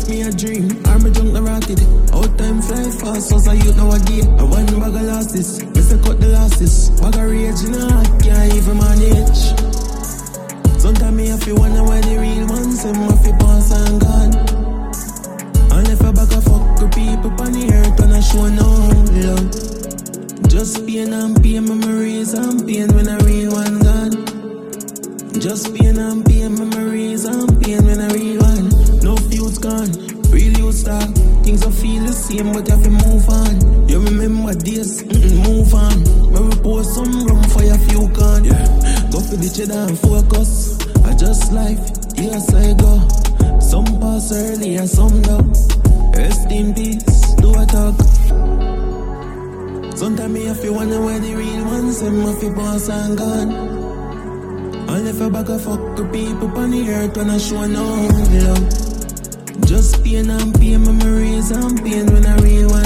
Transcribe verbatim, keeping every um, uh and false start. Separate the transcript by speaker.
Speaker 1: life me a dream, or me drunk the rotted. Out time fly fast, so I youth nowadays. I one bag of losses, me say cut the losses. Bag of rage in a heart, can't even manage. Sometimes me have to wonder why the real ones them have to pass and gone. And if I back a fuck with people on the earth and I show no love. Just pain and pain memories and pain when I real one gone. Just pain and pain memories and pain when I real one. No youth gone, real youth start. Things don't feel the same but you have to move on. You remember this, mm-mm, move on. When we pour some rum for your few can. Yeah. Go for the cheddar and focus. I just life, yes I go. Some pass early and some don't. Rest in peace, do I talk. Sometimes me have to wonder where the real ones them have to pass and gone. And if I back a fuck with people on the earth when I show no love. Just pain and pain memories and pain when I real one.